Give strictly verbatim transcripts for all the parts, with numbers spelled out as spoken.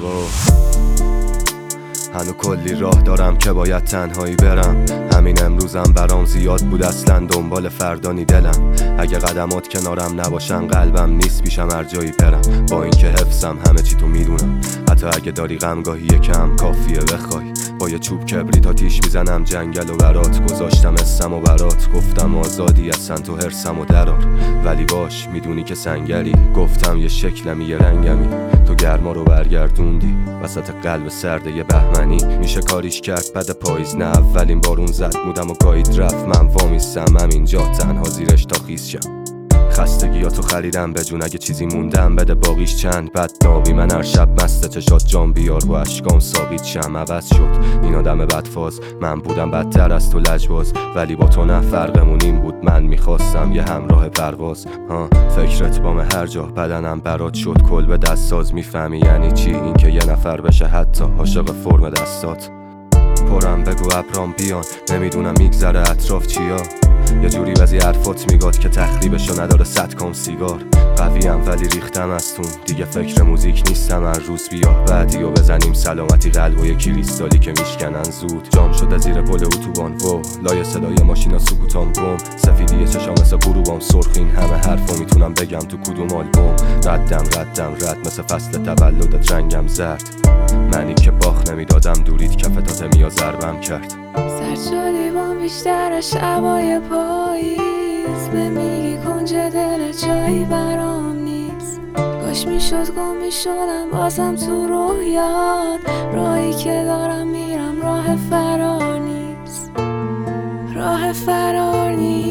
هنو کلی راه دارم که باید تنهایی برم. همین امروزم برام زیاد بود اصلا دنبال فردانی دلم. اگه قدمات کنارم نباشن قلبم نیست پیشم هر جایی برم. با اینکه حفظم همه چی تو میدونم، حتی اگه داری غمگاهی یکم کافیه بخوای. با یه چوب کبریت آتیش میزنم جنگل و برات. گذاشتم اسم و برات، گفتم آزادی اصلا تو هرسم و درار. ولی باش میدونی که سنگری، گفتم یه شکلمی یه رنگمی. تو گرما رو برگردوندی وسط قلب سرده یه بهمنی. میشه کاریش کرد بعد پاییز نه اولین بارون زد مودم و گاید رفت. من وامیستم همینجا تنها زیرش تا خیز شم. خستگیاتو خریدم به جون، اگه چیزی موندم بده باقیش چند. بد نابی من هر شب مست چشات جام بیار با اشکام ساقید شم. عوض شد این آدم بدفاز، من بودم بدتر از تو لجباز. ولی با تو نه فرقمون این بود، من میخواستم یه همراه پرواز. ها فکرت بام هر جا بدنم برات شد کل به دست ساز. میفهمی یعنی چی این که یه نفر بشه حتی عاشق فرم دستات. پرم بگو ابرام بیان، نمیدونم میگذره اطراف چیا. یه جوری بعضی حرفات میگاد که تخریبشو نداره صد کام سیگار. قویم ولی ریختم از تون، دیگه فکر موزیک نیستم. هر روز بیا بعدی و بزنیم سلامتی قلب و یه کریستالی که میشکنن زود. جام شده زیر پل اتوبان و لای صدای ماشینا سکوتام گم. سفیدی چشام مثل غروبام سرخ، این همه حرفو میتونم بگم تو کدوم آلبوم. ردم ردم رد مثل فصل تولدت رنگم زرد. منی که باخ نمیدادم دورید کفتات میا ضربم کرد. سرد شدی بام بیشتر شبای پاییز. به میگی کنج دل جایی برام نیست. کاش میشد گم میشدم بازم تو رویات. راهی که دارم میرم راه فرار نیست. راه فرار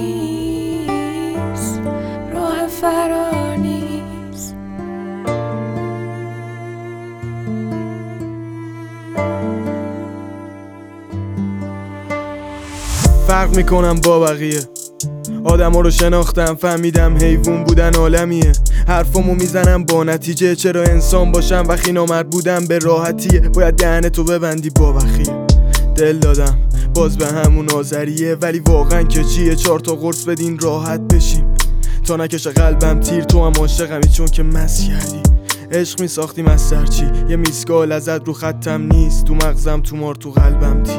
نیست. راه فرار نیست. فرق میکنم با بقیه، آدم ها رو شناختم فهمیدم حیوون بودن عالمیه. حرفامو میزنم با نتیجه، چرا انسان باشم وقتی نامرد بودم به راحتیه. باید دهنتو ببندی با بخیه. دل دادم باز به همون آذریه، ولی واقعا که چیه چهار تا قرص بدین راحت بشیم. تا نکشه قلبم تیر تو هم عاشقمی چون که مس کردی. عشق میساختیم از سرچی، یه میسگال ازت رو خطم نیست. تو مغزم تو مار تو قلبم تیر.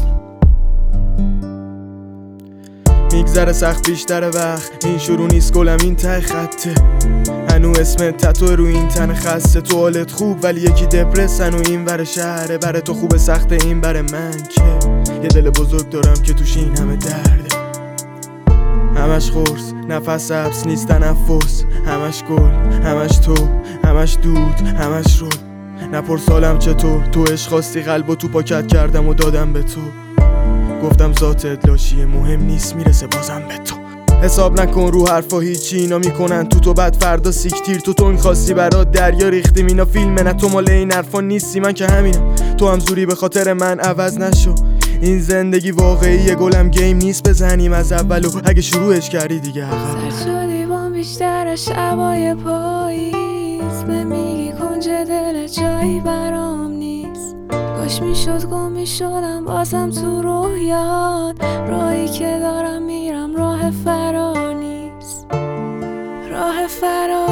میگذره سخت بیشتر وقت، این شروع نیست گلم این ته خطه. هنو اسم تتو رو این تن خسته. تو حالت خوب ولی یکی دپرسن و این ور شهره. بره تو خوب سخته این بره من که یه دل بزرگ دارم که توش این همه درده. همش خورس نفس حبس نیست تنفس. همش گل همش تو همش دود همش رول. نپرس حالم چطور، تو عشق خواستی قلبو تو پاکت کردم و دادم به تو. گفتم ذاتت لاشیه مهم نیست میرسه بازم به تو. حساب نکن رو حرفا هیچی، اینا میکنن تو تو بعد فردا سیکتیر. تو تو میخواستی برات دریا ریختیم، اینا فیلمه نه تو مال این حرفا نیستی. من که همینم تو هم زوری به خاطر من عوض نشو. این زندگی واقعیه گلم گیم نیست بزنیم از اولو. اگه شروعش کردی دیگه عقب. سرد شدی بام بیشتر شبای پاییز. به میگی کنج دل جایی برام نیست. کاش میشد گم میشدم بازم تو رویات. راهی که دارم میرم راه فرار نیست. راه فرار